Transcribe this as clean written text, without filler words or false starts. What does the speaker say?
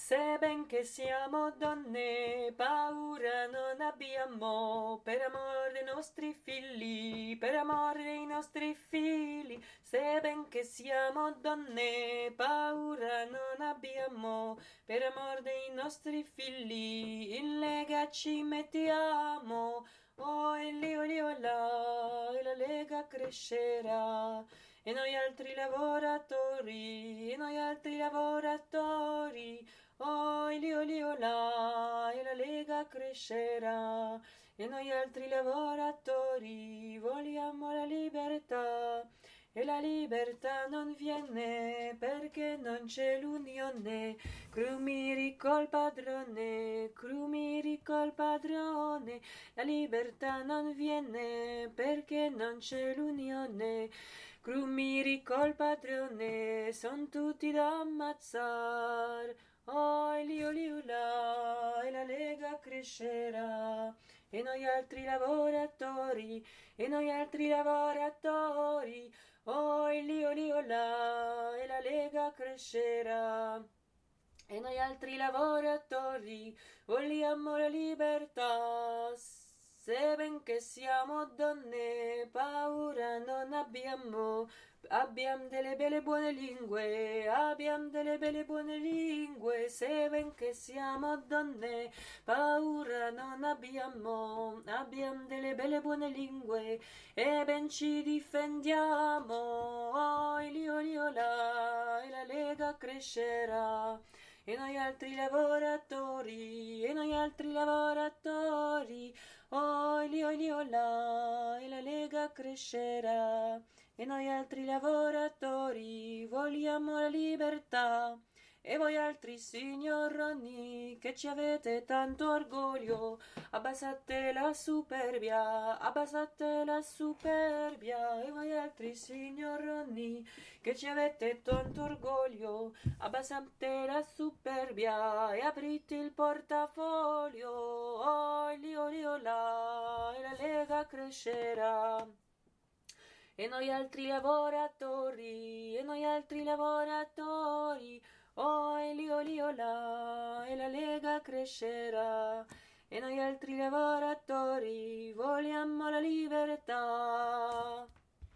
Se ben che siamo donne, paura non abbiamo, per amor dei nostri figli, per amor dei nostri figli. Se ben che siamo donne, paura non abbiamo, per amor dei nostri figli. In lega ci mettiamo, oh lì là, e la lega crescerà. E noi altri lavoratori, e noi altri lavoratori, lì o là, e la Lega crescerà. E noi altri lavoratori vogliamo la libertà. E la libertà non viene perché non c'è l'unione. Crumiri col padrone, crumiri col padrone. La libertà non viene perché non c'è l'unione. Crumiri col padrone, son tutti da ammazzar. Lì là, e la Lega crescerà. E noi altri lavoratori, e noi altri lavoratori, lì là, e la Lega crescerà. E noi altri lavoratori vogliamo la libertà. Se ben che siamo donne, paura non abbiamo. Abbiamo delle belle buone lingue, abbiamo delle belle buone lingue. Se ben che siamo donne, paura non abbiamo. Abbiamo delle belle buone lingue e ben ci difendiamo. Lì là, e la Lega crescerà. E noi altri lavoratori, e noi altri lavoratori, lì là, e la Lega crescerà. E noi altri lavoratori vogliamo la libertà. E voi altri signoroni che ci avete tanto orgoglio, abbassate la superbia, abbassate la superbia. E voi altri signoroni che ci avete tanto orgoglio, abbassate la superbia e aprite il portafoglio. Lì là, e la Lega crescerà. E noi altri lavoratori, e noi altri lavoratori, lì là, e la Lega crescerà. E noi altri lavoratori vogliamo la libertà.